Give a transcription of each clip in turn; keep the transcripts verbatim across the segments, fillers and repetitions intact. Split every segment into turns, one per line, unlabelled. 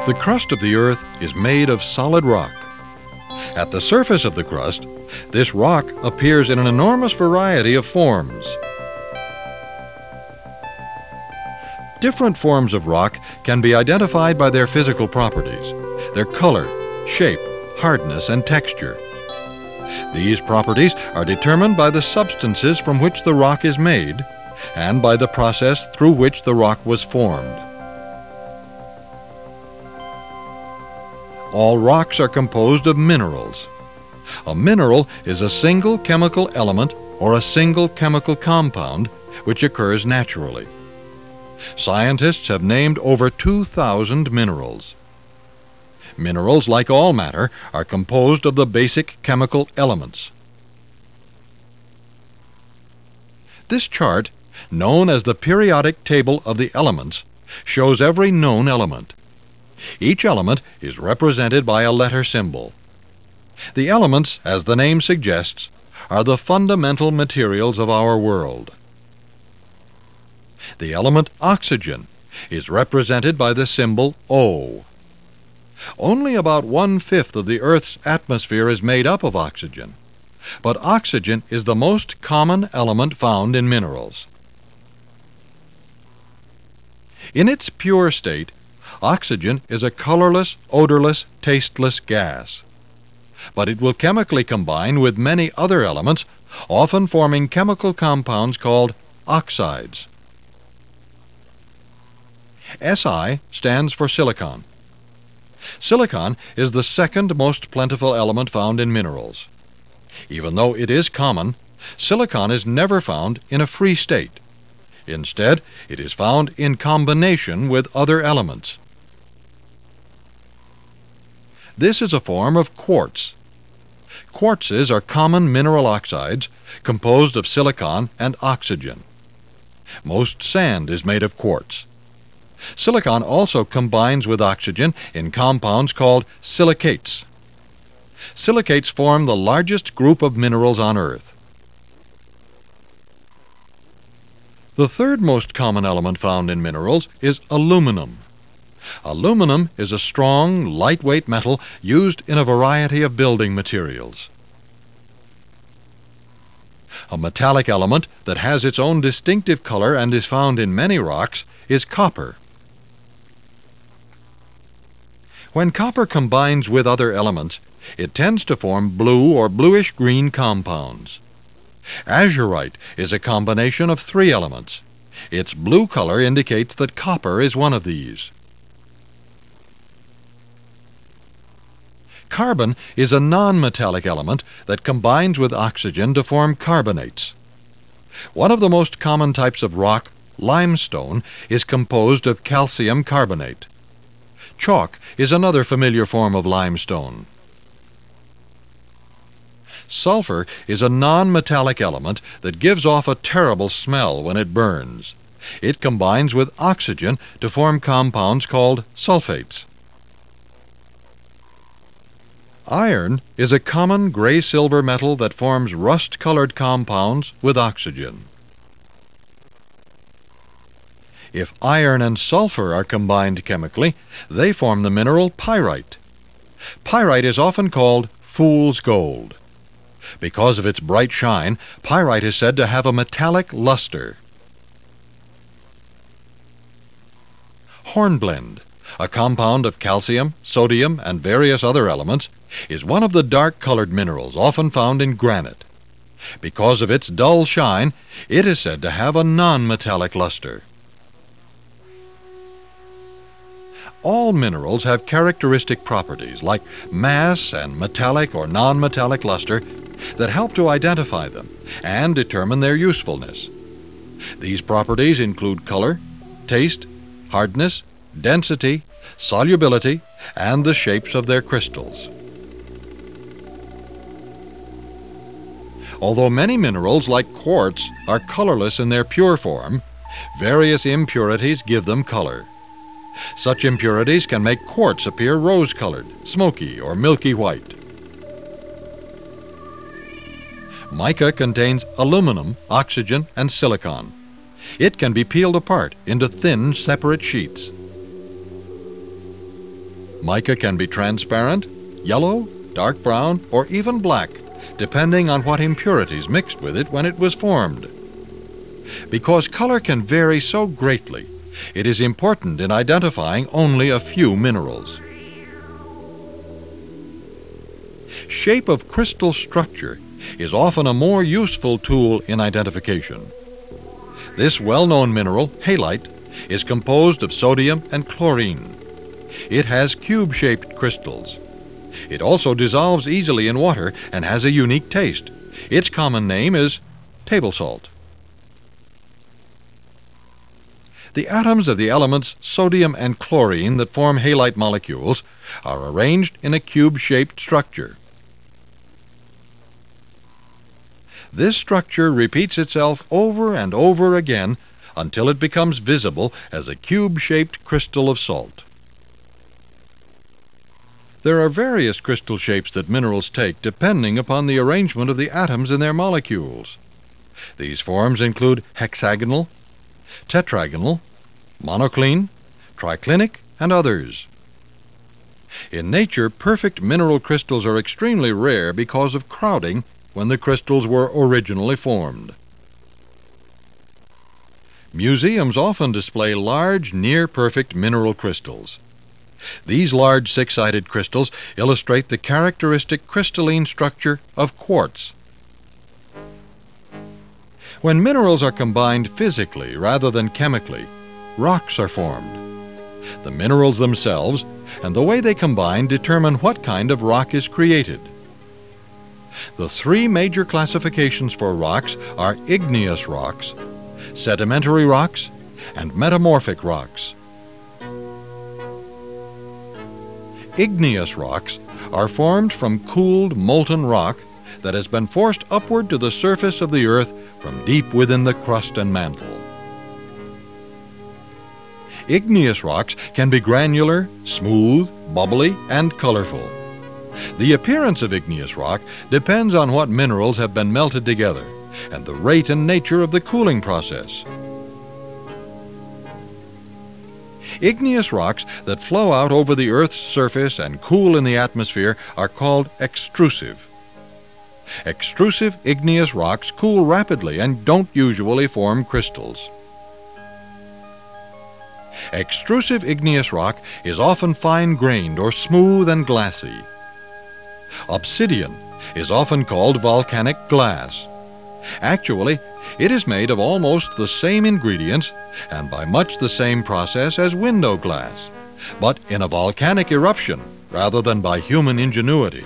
The crust of the Earth is made of solid rock. At the surface of the crust, this rock appears in an enormous variety of forms. Different forms of rock can be identified by their physical properties, their color, shape, hardness, and texture. These properties are determined by the substances from which the rock is made and by the process through which the rock was formed. All rocks are composed of minerals. A mineral is a single chemical element or a single chemical compound which occurs naturally. Scientists have named over two thousand minerals. Minerals, like all matter, are composed of the basic chemical elements. This chart, known as the periodic table of the elements, shows every known element. Each element is represented by a letter symbol. The elements, as the name suggests, are the fundamental materials of our world. The element oxygen is represented by the symbol O. Only about one-fifth of the Earth's atmosphere is made up of oxygen, but oxygen is the most common element found in minerals. In its pure state, oxygen is a colorless, odorless, tasteless gas. But it will chemically combine with many other elements, often forming chemical compounds called oxides. Si stands for silicon. Silicon is the second most plentiful element found in minerals. Even though it is common, silicon is never found in a free state. Instead, it is found in combination with other elements. This is a form of quartz. Quartzes are common mineral oxides composed of silicon and oxygen. Most sand is made of quartz. Silicon also combines with oxygen in compounds called silicates. Silicates form the largest group of minerals on Earth. The third most common element found in minerals is aluminum. Aluminum is a strong, lightweight metal used in a variety of building materials. A metallic element that has its own distinctive color and is found in many rocks is copper. When copper combines with other elements, it tends to form blue or bluish-green compounds. Azurite is a combination of three elements. Its blue color indicates that copper is one of these. Carbon is a non-metallic element that combines with oxygen to form carbonates. One of the most common types of rock, limestone, is composed of calcium carbonate. Chalk is another familiar form of limestone. Sulfur is a non-metallic element that gives off a terrible smell when it burns. It combines with oxygen to form compounds called sulfates. Iron is a common gray-silver metal that forms rust-colored compounds with oxygen. If iron and sulfur are combined chemically, they form the mineral pyrite. Pyrite is often called fool's gold. Because of its bright shine, pyrite is said to have a metallic luster. Hornblende, a compound of calcium, sodium, and various other elements, is one of the dark-colored minerals often found in granite. Because of its dull shine, it is said to have a non-metallic luster. All minerals have characteristic properties like mass and metallic or non-metallic luster that help to identify them and determine their usefulness. These properties include color, taste, hardness, density, solubility, and the shapes of their crystals. Although many minerals, like quartz, are colorless in their pure form, various impurities give them color. Such impurities can make quartz appear rose-colored, smoky, or milky white. Mica contains aluminum, oxygen, and silicon. It can be peeled apart into thin, separate sheets. Mica can be transparent, yellow, dark brown, or even black, depending on what impurities mixed with it when it was formed. Because color can vary so greatly, it is important in identifying only a few minerals. Shape of crystal structure is often a more useful tool in identification. This well-known mineral, halite, is composed of sodium and chlorine. It has cube-shaped crystals. It also dissolves easily in water and has a unique taste. Its common name is table salt. The atoms of the elements sodium and chlorine that form halite molecules are arranged in a cube-shaped structure. This structure repeats itself over and over again until it becomes visible as a cube-shaped crystal of salt. There are various crystal shapes that minerals take depending upon the arrangement of the atoms in their molecules. These forms include hexagonal, tetragonal, monocline, triclinic, and others. In nature, perfect mineral crystals are extremely rare because of crowding when the crystals were originally formed. Museums often display large, near-perfect mineral crystals. These large six-sided crystals illustrate the characteristic crystalline structure of quartz. When minerals are combined physically rather than chemically, rocks are formed. The minerals themselves and the way they combine determine what kind of rock is created. The three major classifications for rocks are igneous rocks, sedimentary rocks, and metamorphic rocks. Igneous rocks are formed from cooled molten rock that has been forced upward to the surface of the earth from deep within the crust and mantle. Igneous rocks can be granular, smooth, bubbly, and colorful. The appearance of igneous rock depends on what minerals have been melted together and the rate and nature of the cooling process. Igneous rocks that flow out over the Earth's surface and cool in the atmosphere are called extrusive. Extrusive igneous rocks cool rapidly and don't usually form crystals. Extrusive igneous rock is often fine-grained or smooth and glassy. Obsidian is often called volcanic glass. Actually, it is made of almost the same ingredients and by much the same process as window glass, but in a volcanic eruption rather than by human ingenuity.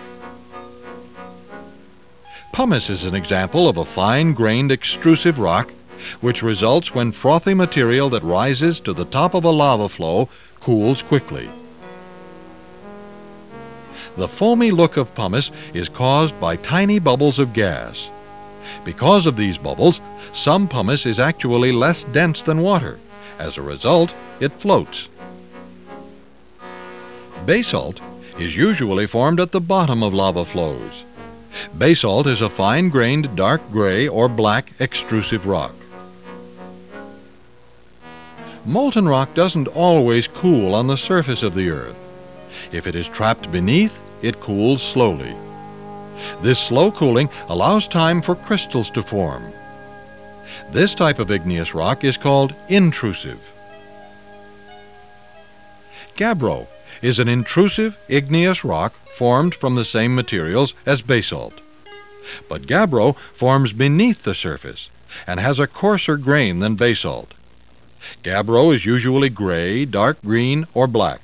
Pumice is an example of a fine-grained extrusive rock which results when frothy material that rises to the top of a lava flow cools quickly. The foamy look of pumice is caused by tiny bubbles of gas. Because of these bubbles, some pumice is actually less dense than water. As a result, it floats. Basalt is usually formed at the bottom of lava flows. Basalt is a fine-grained dark gray or black extrusive rock. Molten rock doesn't always cool on the surface of the earth. If it is trapped beneath, it cools slowly. This slow cooling allows time for crystals to form. This type of igneous rock is called intrusive. Gabbro is an intrusive igneous rock formed from the same materials as basalt. But gabbro forms beneath the surface and has a coarser grain than basalt. Gabbro is usually gray, dark green, or black.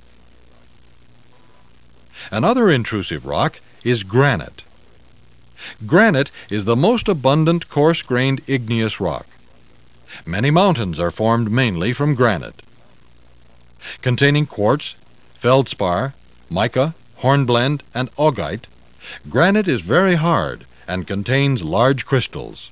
Another intrusive rock is granite. Granite is the most abundant coarse-grained igneous rock. Many mountains are formed mainly from granite. Containing quartz, feldspar, mica, hornblende, and augite, granite is very hard and contains large crystals.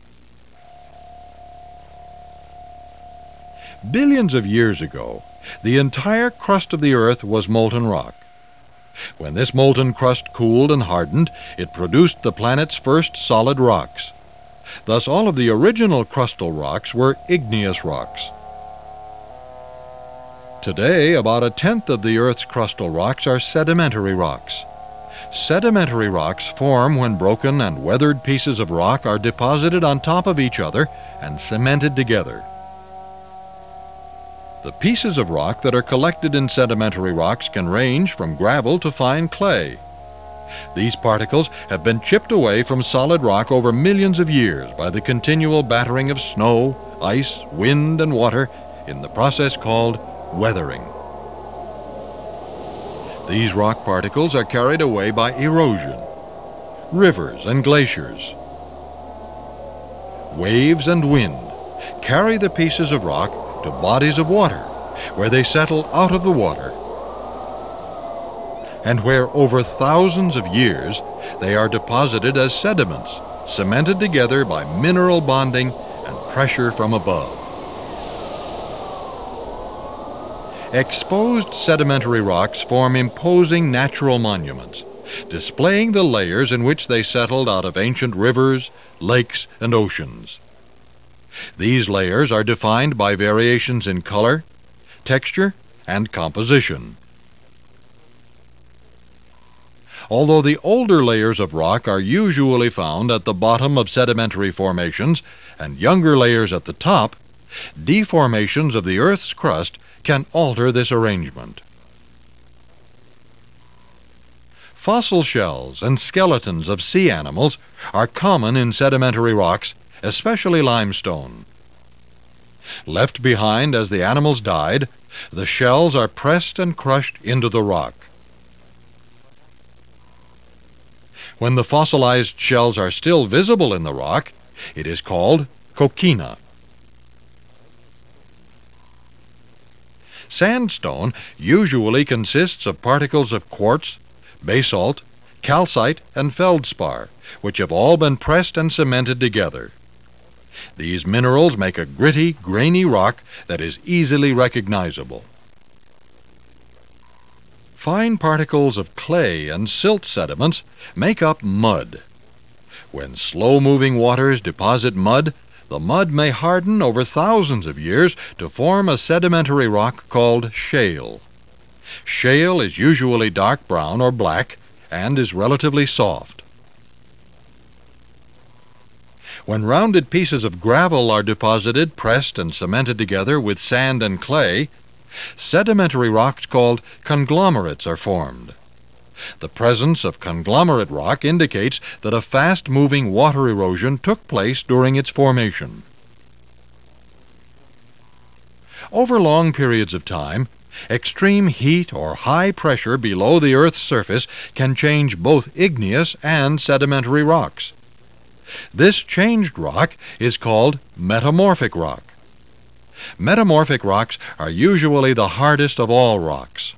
Billions of years ago, the entire crust of the earth was molten rock. When this molten crust cooled and hardened, it produced the planet's first solid rocks. Thus, all of the original crustal rocks were igneous rocks. Today, about a tenth of the Earth's crustal rocks are sedimentary rocks. Sedimentary rocks form when broken and weathered pieces of rock are deposited on top of each other and cemented together. The pieces of rock that are collected in sedimentary rocks can range from gravel to fine clay. These particles have been chipped away from solid rock over millions of years by the continual battering of snow, ice, wind, and water in the process called weathering. These rock particles are carried away by erosion, rivers and glaciers. Waves and wind carry the pieces of rock to bodies of water, where they settle out of the water, and where over thousands of years they are deposited as sediments, cemented together by mineral bonding and pressure from above. Exposed sedimentary rocks form imposing natural monuments, displaying the layers in which they settled out of ancient rivers, lakes, and oceans. These layers are defined by variations in color, texture, and composition. Although the older layers of rock are usually found at the bottom of sedimentary formations and younger layers at the top, deformations of the Earth's crust can alter this arrangement. Fossil shells and skeletons of sea animals are common in sedimentary rocks, especially limestone. Left behind as the animals died, the shells are pressed and crushed into the rock. When the fossilized shells are still visible in the rock, it is called coquina. Sandstone usually consists of particles of quartz, basalt, calcite, and feldspar, which have all been pressed and cemented together. These minerals make a gritty, grainy rock that is easily recognizable. Fine particles of clay and silt sediments make up mud. When slow-moving waters deposit mud, the mud may harden over thousands of years to form a sedimentary rock called shale. Shale is usually dark brown or black and is relatively soft. When rounded pieces of gravel are deposited, pressed, and cemented together with sand and clay, sedimentary rocks called conglomerates are formed. The presence of conglomerate rock indicates that a fast-moving water erosion took place during its formation. Over long periods of time, extreme heat or high pressure below the Earth's surface can change both igneous and sedimentary rocks. This changed rock is called metamorphic rock. Metamorphic rocks are usually the hardest of all rocks.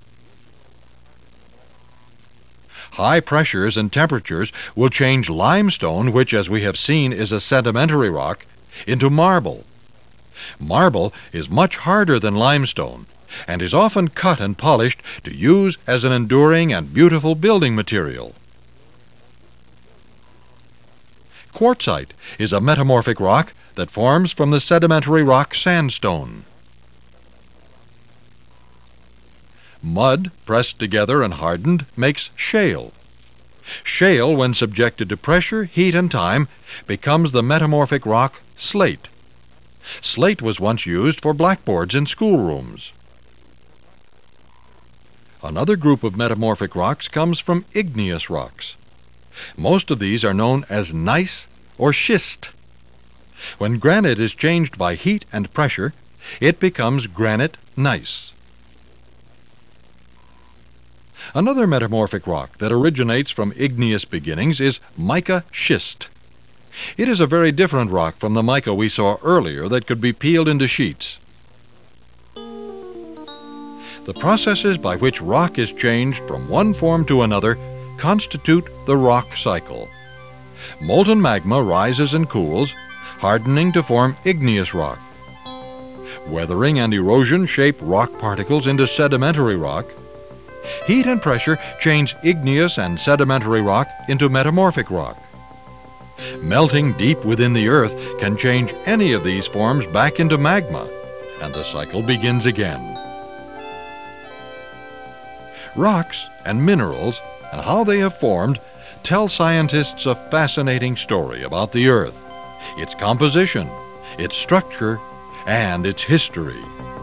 High pressures and temperatures will change limestone, which, as we have seen, is a sedimentary rock, into marble. Marble is much harder than limestone and is often cut and polished to use as an enduring and beautiful building material. Quartzite is a metamorphic rock that forms from the sedimentary rock sandstone. Mud, pressed together and hardened, makes shale. Shale, when subjected to pressure, heat, and time, becomes the metamorphic rock slate. Slate was once used for blackboards in schoolrooms. Another group of metamorphic rocks comes from igneous rocks. Most of these are known as gneiss or schist. When granite is changed by heat and pressure, it becomes granite gneiss. Another metamorphic rock that originates from igneous beginnings is mica schist. It is a very different rock from the mica we saw earlier that could be peeled into sheets. The processes by which rock is changed from one form to another constitute the rock cycle. Molten magma rises and cools, hardening to form igneous rock. Weathering and erosion shape rock particles into sedimentary rock. Heat and pressure change igneous and sedimentary rock into metamorphic rock. Melting deep within the earth can change any of these forms back into magma, and the cycle begins again. Rocks and minerals and how they have formed tell scientists a fascinating story about the Earth, its composition, its structure, and its history.